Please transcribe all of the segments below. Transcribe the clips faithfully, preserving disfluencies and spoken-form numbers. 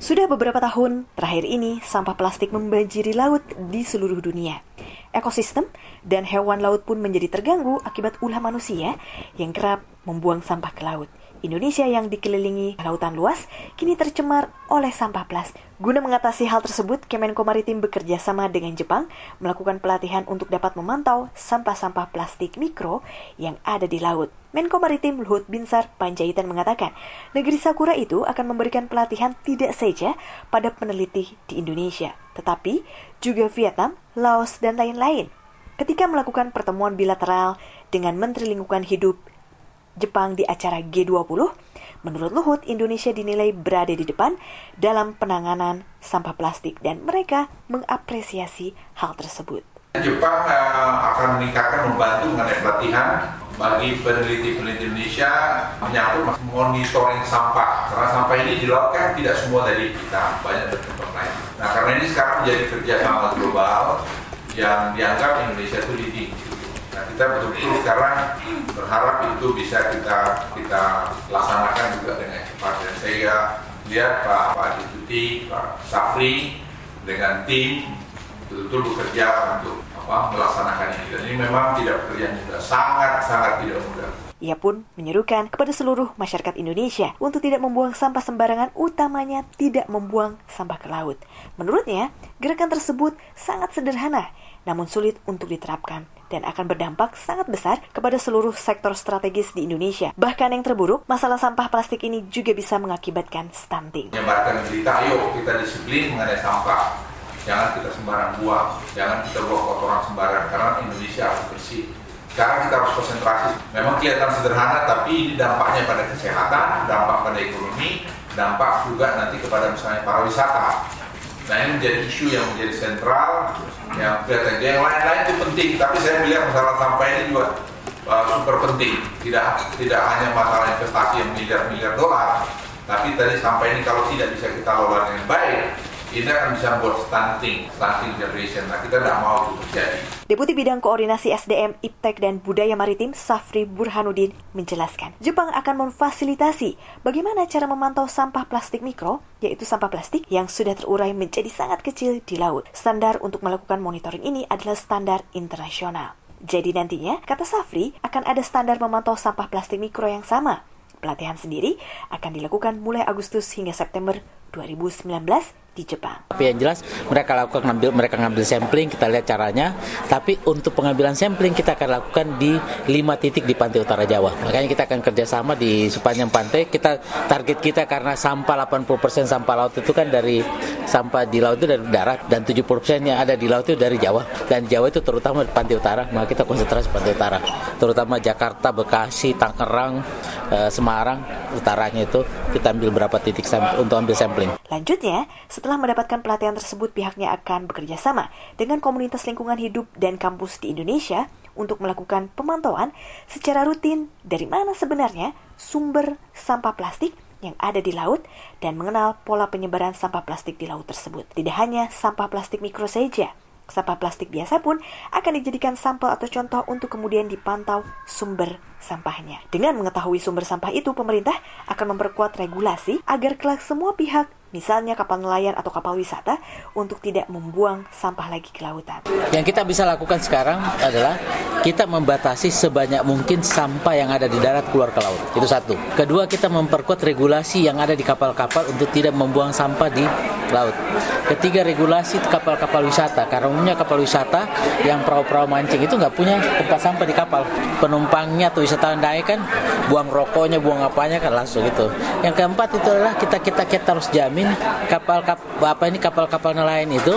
Sudah beberapa tahun terakhir ini, sampah plastik membanjiri laut di seluruh dunia. Ekosistem dan hewan laut pun menjadi terganggu akibat ulah manusia yang kerap membuang sampah ke laut. Indonesia yang dikelilingi lautan luas kini tercemar oleh sampah plastik. Guna mengatasi hal tersebut, Kemenko Maritim bekerja sama dengan Jepang melakukan pelatihan untuk dapat memantau sampah-sampah plastik mikro yang ada di laut. Menko Maritim Luhut Binsar Panjaitan mengatakan, negeri Sakura itu akan memberikan pelatihan tidak saja pada peneliti di Indonesia, tetapi juga Vietnam, Laos, dan lain-lain. Ketika melakukan pertemuan bilateral dengan Menteri Lingkungan Hidup Jepang di acara G dua puluh, menurut Luhut, Indonesia dinilai berada di depan dalam penanganan sampah plastik dan mereka mengapresiasi hal tersebut. Jepang uh, akan meningkatkan membantu mengenai pelatihan bagi peneliti-peneliti Indonesia menyangkut monitoring sampah. Karena sampah ini di laut kan tidak semua dari kita, banyak dari tempat lain. Nah, karena ini sekarang menjadi kerjasama global yang dianggap Indonesia itu leading. Nah, kita betul-betul sekarang berharap itu bisa kita kita laksanakan juga dengan cepat. Dan saya lihat Pak Pak Deputi, Pak Safri dengan tim betul-betul bekerja untuk apa, melaksanakan ini. Dan ini memang tidak pekerjaan mudah, sangat-sangat tidak mudah. Ia pun menyerukan kepada seluruh masyarakat Indonesia untuk tidak membuang sampah sembarangan, utamanya tidak membuang sampah ke laut. Menurutnya, gerakan tersebut sangat sederhana, namun sulit untuk diterapkan dan akan berdampak sangat besar kepada seluruh sektor strategis di Indonesia. Bahkan yang terburuk, masalah sampah plastik ini juga bisa mengakibatkan stunting. Menyebarkan berita, ayo kita disiplin mengenai sampah. Jangan kita sembarang buang, jangan kita buang kotoran sembarang, karena Indonesia harus bersih. Sekarang kita harus konsentrasi. Memang kelihatan sederhana, tapi ini dampaknya pada kesehatan, dampak pada ekonomi, dampak juga nanti kepada misalnya pariwisata. Nah, ini menjadi isu yang menjadi sentral, yang kelihatan. Yang lain-lain itu penting, tapi saya melihat masalah sampah ini juga uh, super penting. Tidak tidak hanya masalah investasi yang miliar-miliar dolar, tapi tadi sampah ini kalau tidak bisa kita lola dengan baik, ini akan bisa membuat stunting, stunting generation. Nah, kita tidak mau itu terjadi. Deputi Bidang Koordinasi S D M, Iptek, dan Budaya Maritim Safri Burhanuddin menjelaskan, Jepang akan memfasilitasi bagaimana cara memantau sampah plastik mikro, yaitu sampah plastik yang sudah terurai menjadi sangat kecil di laut. Standar untuk melakukan monitoring ini adalah standar internasional. Jadi nantinya, kata Safri, akan ada standar memantau sampah plastik mikro yang sama. Pelatihan sendiri akan dilakukan mulai Agustus hingga September dua ribu sembilan belas di Jepang. Tapi yang jelas mereka lakukan ngambil mereka ngambil sampling, kita lihat caranya. Tapi untuk pengambilan sampling kita akan lakukan di lima titik di pantai utara Jawa. Makanya kita akan kerjasama di sepanjang pantai. Kita target kita karena sampah delapan puluh persen sampah laut itu kan dari sampah di laut itu dari darat dan tujuh puluh persen yang ada di laut itu dari Jawa. Dan Jawa itu terutama di pantai utara. Maka kita konsentrasi pantai utara, terutama Jakarta, Bekasi, Tangerang, eh, Semarang, utaranya itu kita ambil berapa titik sampling untuk ambil sampling. Lanjutnya, setelah mendapatkan pelatihan tersebut, pihaknya akan bekerja sama dengan komunitas lingkungan hidup dan kampus di Indonesia untuk melakukan pemantauan secara rutin dari mana sebenarnya sumber sampah plastik yang ada di laut dan mengenal pola penyebaran sampah plastik di laut tersebut. Tidak hanya sampah plastik mikro saja, sampah plastik biasa pun akan dijadikan sampel atau contoh untuk kemudian dipantau sumber sampahnya. Dengan mengetahui sumber sampah itu, pemerintah akan memperkuat regulasi agar kelak semua pihak, misalnya kapal nelayan atau kapal wisata, untuk tidak membuang sampah lagi ke lautan. Yang kita bisa lakukan sekarang adalah kita membatasi sebanyak mungkin sampah yang ada di darat keluar ke laut. Itu satu. Kedua, kita memperkuat regulasi yang ada di kapal-kapal untuk tidak membuang sampah di laut. Ketiga, regulasi kapal-kapal wisata. Karena umumnya kapal wisata yang perahu-perahu mancing itu nggak punya tempat sampah di kapal. Penumpangnya atau wisatawan naik kan buang rokoknya, buang apanya kan langsung gitu. Yang keempat itu adalah kita kita kita harus jamin kapal kap, apa ini kapal-kapal nelayan itu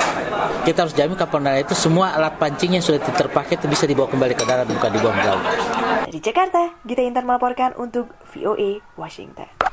kita harus jamin kapal nelayan itu semua alat pancing yang sudah terpakai itu bisa dibawa kembali ke darat, bukan dibuang ke laut. Dari Jakarta, Gita Intan melaporkan untuk V O A Washington.